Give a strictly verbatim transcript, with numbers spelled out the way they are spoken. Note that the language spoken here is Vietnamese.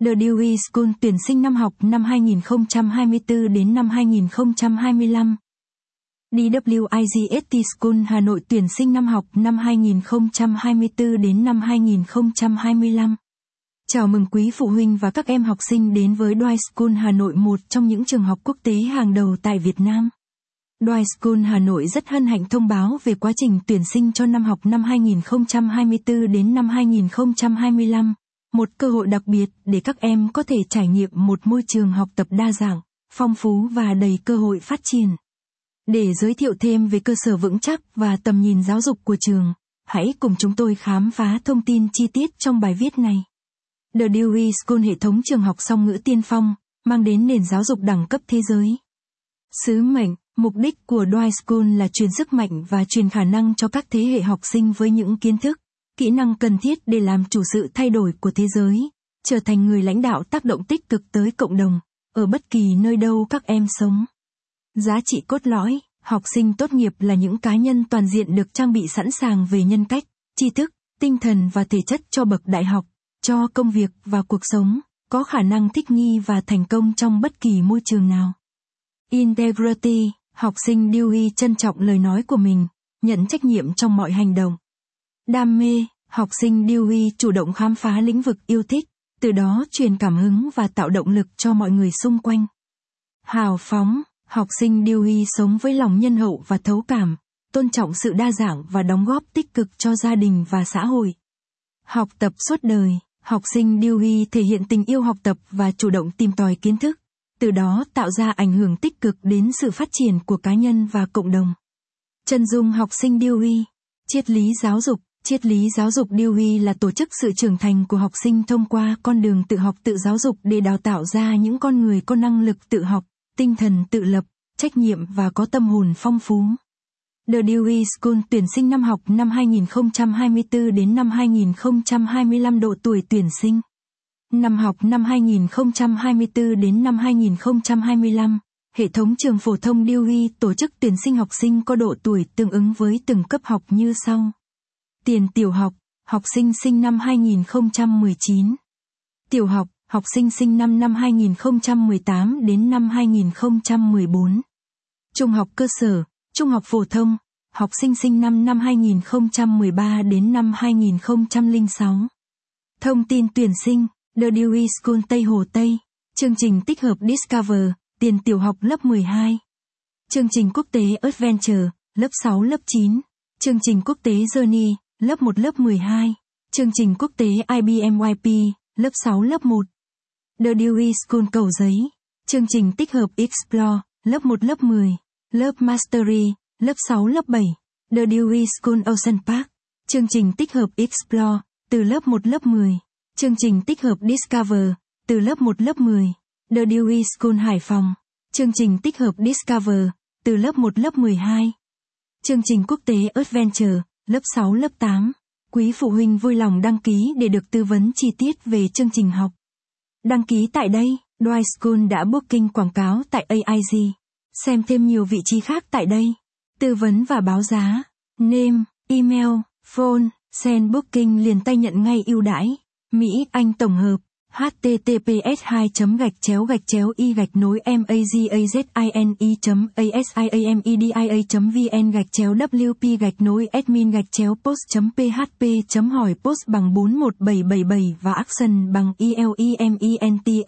The Dewey School tuyển sinh năm học năm hai nghìn không trăm hai mươi tư đến năm hai nghìn không trăm hai mươi lăm. đê vê i giê ét tê School Hà Nội tuyển sinh năm học năm hai nghìn không trăm hai mươi tư đến năm hai nghìn không trăm hai mươi lăm. Chào mừng quý phụ huynh và các em học sinh đến với Dewey School Hà Nội, một trong những trường học quốc tế hàng đầu tại Việt Nam. Dewey School Hà Nội rất hân hạnh thông báo về quá trình tuyển sinh cho năm học năm hai nghìn không trăm hai mươi tư đến năm hai nghìn không trăm hai mươi lăm. Một cơ hội đặc biệt để các em có thể trải nghiệm một môi trường học tập đa dạng, phong phú và đầy cơ hội phát triển. Để giới thiệu thêm về cơ sở vững chắc và tầm nhìn giáo dục của trường, hãy cùng chúng tôi khám phá thông tin chi tiết trong bài viết này. The Dewey School, hệ thống trường học song ngữ tiên phong, mang đến nền giáo dục đẳng cấp thế giới. Sứ mệnh, mục đích của Dewey School là truyền sức mạnh và truyền khả năng cho các thế hệ học sinh với những kiến thức, kỹ năng cần thiết để làm chủ sự thay đổi của thế giới, trở thành người lãnh đạo tác động tích cực tới cộng đồng, ở bất kỳ nơi đâu các em sống. Giá trị cốt lõi, học sinh tốt nghiệp là những cá nhân toàn diện được trang bị sẵn sàng về nhân cách, tri thức, tinh thần và thể chất cho bậc đại học, cho công việc và cuộc sống, có khả năng thích nghi và thành công trong bất kỳ môi trường nào. Integrity, học sinh Dewey trân trọng lời nói của mình, nhận trách nhiệm trong mọi hành động. Đam mê, học sinh Dewey chủ động khám phá lĩnh vực yêu thích, từ đó truyền cảm hứng và tạo động lực cho mọi người xung quanh. Hào phóng, học sinh Dewey sống với lòng nhân hậu và thấu cảm, tôn trọng sự đa dạng và đóng góp tích cực cho gia đình và xã hội. Học tập suốt đời, học sinh Dewey thể hiện tình yêu học tập và chủ động tìm tòi kiến thức, từ đó tạo ra ảnh hưởng tích cực đến sự phát triển của cá nhân và cộng đồng. Chân dung học sinh Dewey, triết lý giáo dục. Triết lý giáo dục Dewey là tổ chức sự trưởng thành của học sinh thông qua con đường tự học tự giáo dục để đào tạo ra những con người có năng lực tự học, tinh thần tự lập, trách nhiệm và có tâm hồn phong phú. The Dewey School tuyển sinh năm học năm hai nghìn không trăm hai mươi tư đến năm hai nghìn không trăm hai mươi lăm. Độ tuổi tuyển sinh. Năm học năm hai nghìn không trăm hai mươi tư đến năm hai nghìn không trăm hai mươi lăm, hệ thống trường phổ thông Dewey tổ chức tuyển sinh học sinh có độ tuổi tương ứng với từng cấp học như sau. Tiền tiểu học, học sinh sinh năm hai nghìn không trăm mười chín. Tiểu học, học sinh sinh năm năm hai nghìn không trăm mười tám đến năm hai nghìn không trăm mười bốn. Trung học cơ sở, trung học phổ thông, học sinh sinh năm năm hai nghìn không trăm mười ba đến năm hai nghìn không trăm lẻ sáu. Thông tin tuyển sinh, The Dewey School Tây Hồ Tây, chương trình tích hợp Discover, tiền tiểu học lớp mười hai. Chương trình quốc tế Adventure, lớp sáu lớp chín. Chương trình quốc tế Journey, lớp một lớp mười hai. Chương trình quốc tế i bê em i pê, lớp sáu lớp một. The Dewey School Cầu Giấy, chương trình tích hợp Explore, lớp một lớp mười. Lớp Mastery, lớp sáu lớp bảy. The Dewey School Ocean Park, chương trình tích hợp Explore, từ lớp một lớp mười. Chương trình tích hợp Discover, từ lớp một lớp mười. The Dewey School Hải Phòng, chương trình tích hợp Discover, từ lớp một lớp mười hai. Chương trình quốc tế Adventure, lớp sáu lớp tám. Quý phụ huynh vui lòng đăng ký để được tư vấn chi tiết về chương trình học. Đăng ký tại đây, Dewey School đã booking quảng cáo tại a i giê. Xem thêm nhiều vị trí khác tại đây. Tư vấn và báo giá. Name, email, phone, send booking liền tay nhận ngay ưu đãi. Mỹ, Anh tổng hợp. h t t p s hai gạch chéo gạch chéo y gạch nối mazazine chấm asiamedia chấm vn gạch chéo wp gạch nối admin gạch chéo post chấm php chấm hỏi post bằng bốn một bảy bảy bảy và action bằng elements